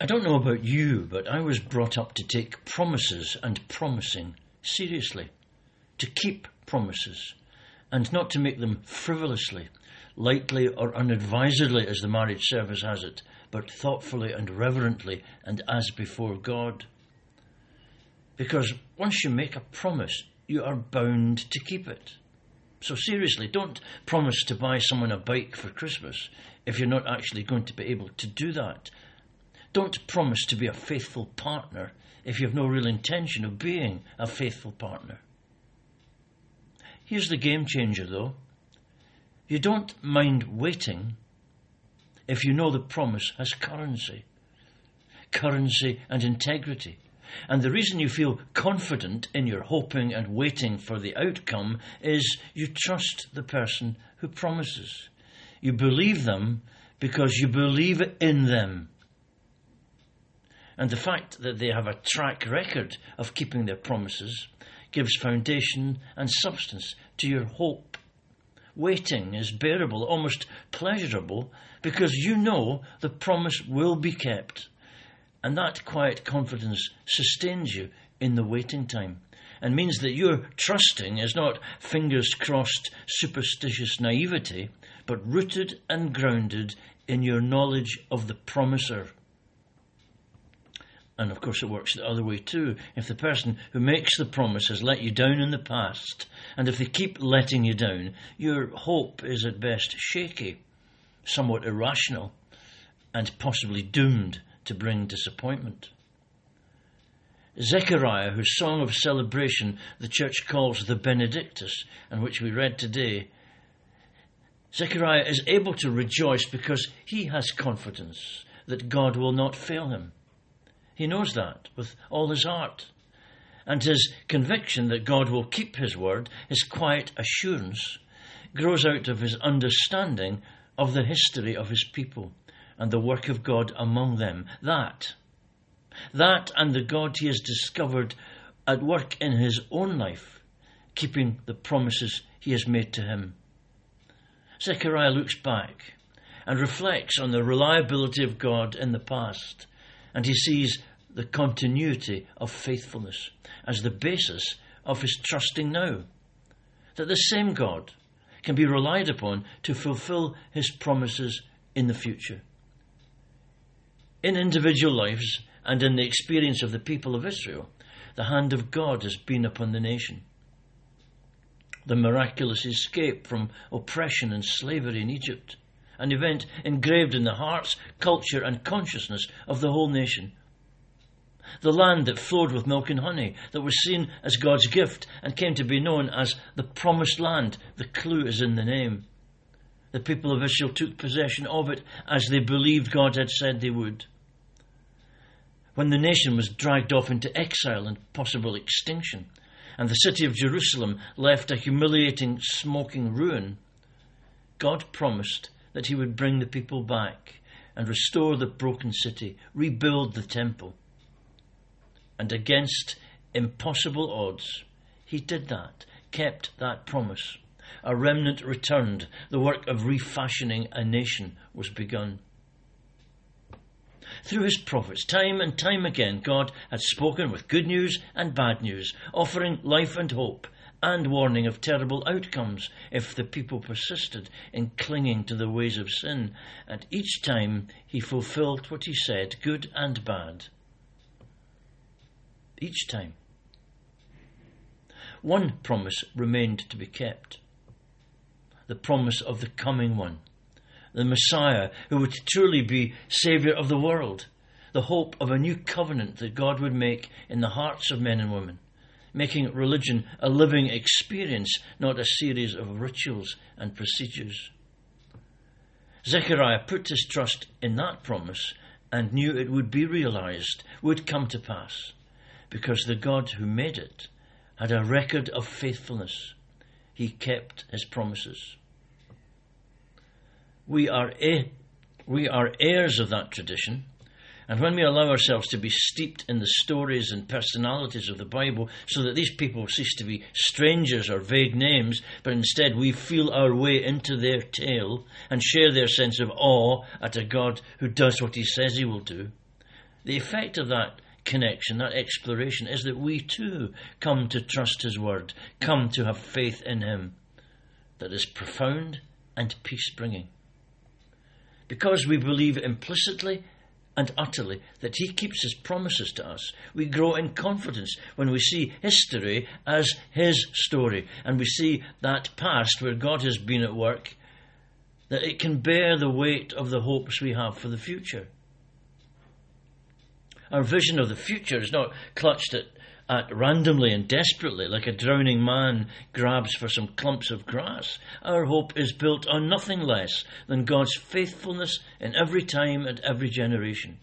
I don't know about you, but I was brought up to take promises and promising seriously, to keep promises, and not to make them frivolously, lightly or unadvisedly as the marriage service has it, but thoughtfully and reverently and as before God. Because once you make a promise, you are bound to keep it. So seriously, don't promise to buy someone a bike for Christmas if you're not actually going to be able to do that. Don't promise to be a faithful partner if you have no real intention of being a faithful partner. Here's the game changer, though. You don't mind waiting if you know the promise has currency and integrity. And the reason you feel confident in your hoping and waiting for the outcome is you trust the person who promises. You believe them because you believe in them. And the fact that they have a track record of keeping their promises gives foundation and substance to your hope. Waiting is bearable, almost pleasurable, because you know the promise will be kept. And that quiet confidence sustains you in the waiting time and means that your trusting is not fingers-crossed superstitious naivety, but rooted and grounded in your knowledge of the promiser. And of course it works the other way too. If the person who makes the promise has let you down in the past, and if they keep letting you down, your hope is at best shaky, somewhat irrational, and possibly doomed to bring disappointment. Zechariah, whose song of celebration the church calls the Benedictus, and which we read today, Zechariah is able to rejoice because he has confidence that God will not fail him. He knows that with all his heart. And his conviction that God will keep his word, his quiet assurance, grows out of his understanding of the history of his people and the work of God among them. That and the God he has discovered at work in his own life, keeping the promises he has made to him. Zechariah looks back and reflects on the reliability of God in the past, and he sees the continuity of faithfulness as the basis of his trusting now. That the same God can be relied upon to fulfill his promises in the future. In individual lives and in the experience of the people of Israel, the hand of God has been upon the nation. The miraculous escape from oppression and slavery in Egypt, an event engraved in the hearts, culture and consciousness of the whole nation. The land that flowed with milk and honey, that was seen as God's gift and came to be known as the Promised Land. The clue is in the name. The people of Israel took possession of it as they believed God had said they would. When the nation was dragged off into exile and possible extinction, and the city of Jerusalem left a humiliating, smoking ruin, God promised that he would bring the people back and restore the broken city, rebuild the temple. And against impossible odds, he did that, kept that promise. A remnant returned. The work of refashioning a nation was begun. Through his prophets, time and time again, God had spoken with good news and bad news, offering life and hope and warning of terrible outcomes if the people persisted in clinging to the ways of sin. And each time he fulfilled what he said, good and bad. Each time. One promise remained to be kept. The promise of the coming one. The Messiah, who would truly be Saviour of the world, the hope of a new covenant that God would make in the hearts of men and women, making religion a living experience, not a series of rituals and procedures. Zechariah put his trust in that promise and knew it would be realised, would come to pass, because the God who made it had a record of faithfulness. He kept his promises. We are heirs of that tradition, and when we allow ourselves to be steeped in the stories and personalities of the Bible so that these people cease to be strangers or vague names, but instead we feel our way into their tale and share their sense of awe at a God who does what he says he will do, The effect of that connection, that exploration, is that we too come to trust his word, come to have faith in him that is profound and peace-bringing. Because we believe implicitly and utterly that he keeps his promises to us, we grow in confidence when we see history as his story, and we see that past where God has been at work, that it can bear the weight of the hopes we have for the future. Our vision of the future is not clutched at randomly and desperately like a drowning man grabs for some clumps of grass. Our hope is built on nothing less than God's faithfulness in every time and every generation.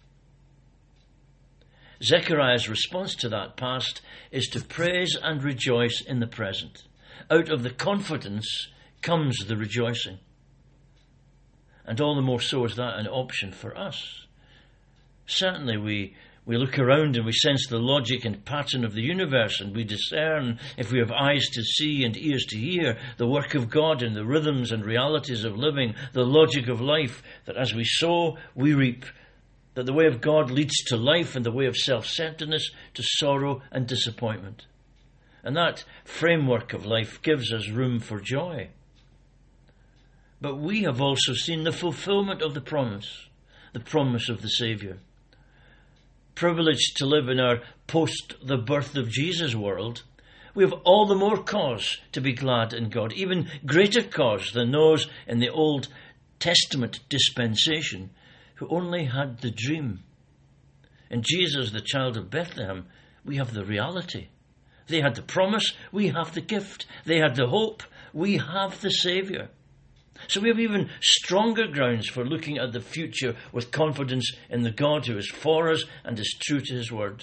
Zechariah's response to that past is to praise and rejoice in the present. Out of the confidence comes the rejoicing. And all the more so is that an option for us. Certainly we look around and we sense the logic and pattern of the universe, and we discern, if we have eyes to see and ears to hear, the work of God in the rhythms and realities of living, the logic of life, that as we sow, we reap, that the way of God leads to life and the way of self-centeredness to sorrow and disappointment. And that framework of life gives us room for joy. But we have also seen the fulfillment of the promise of the Saviour. Privileged to live in our post-the-birth-of-Jesus world, we have all the more cause to be glad in God, even greater cause than those in the Old Testament dispensation who only had the dream. In Jesus, the child of Bethlehem, we have the reality. They had the promise, we have the gift. They had the hope, we have the Saviour. So we have even stronger grounds for looking at the future with confidence in the God who is for us and is true to his word.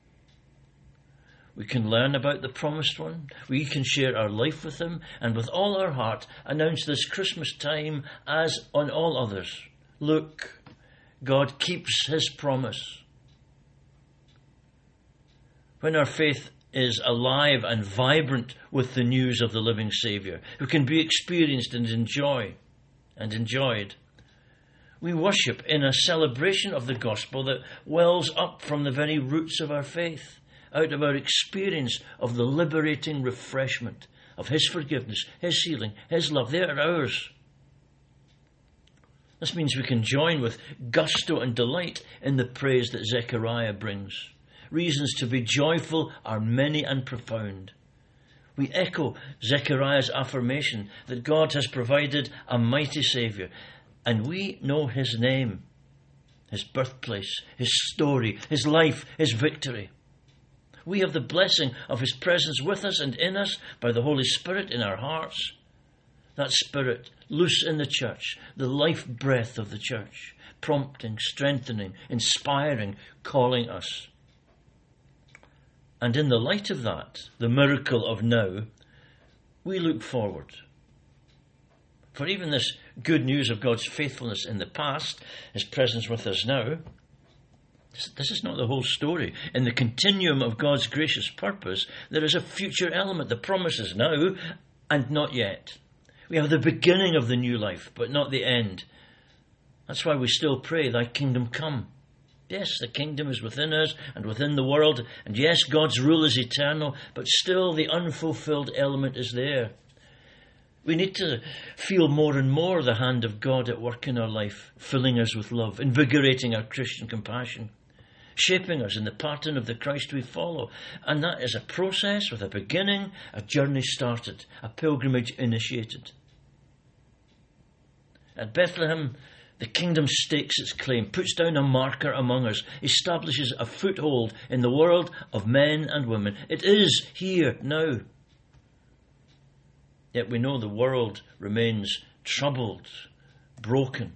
We can learn about the promised one. We can share our life with him, and with all our heart announce this Christmas time as on all others. Look, God keeps his promise. When our faith is alive and vibrant with the news of the living Saviour, who can be experienced and enjoyed, we worship in a celebration of the gospel that wells up from the very roots of our faith, out of our experience of the liberating refreshment of his forgiveness, his healing, his love. They are ours. This means we can join with gusto and delight in the praise that Zechariah brings. Reasons to be joyful are many and profound. We echo Zechariah's affirmation that God has provided a mighty Saviour, and we know his name, his birthplace, his story, his life, his victory. We have the blessing of his presence with us and in us by the Holy Spirit in our hearts. That Spirit loose in the church, the life breath of the church, prompting, strengthening, inspiring, calling us. And in the light of that, the miracle of now, we look forward. For even this good news of God's faithfulness in the past, his presence with us now, this is not the whole story. In the continuum of God's gracious purpose, there is a future element. The promise is now and not yet. We have the beginning of the new life, but not the end. That's why we still pray, thy kingdom come. Yes, the kingdom is within us and within the world, and yes, God's rule is eternal, but still the unfulfilled element is there. We need to feel more and more the hand of God at work in our life, filling us with love, invigorating our Christian compassion, shaping us in the pattern of the Christ we follow. And that is a process with a beginning, a journey started, a pilgrimage initiated. At Bethlehem, the kingdom stakes its claim, puts down a marker among us, establishes a foothold in the world of men and women. It is here now. Yet we know the world remains troubled, broken.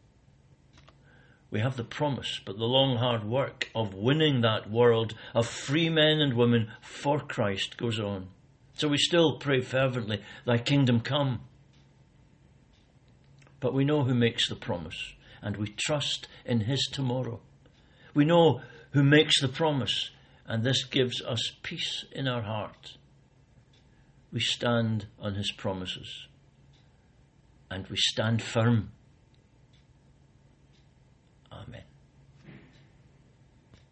We have the promise, but the long, hard work of winning that world of free men and women for Christ goes on. So we still pray fervently, thy kingdom come. But we know who makes the promise, and we trust in his tomorrow. We know who makes the promise, and this gives us peace in our heart. We stand on his promises, and we stand firm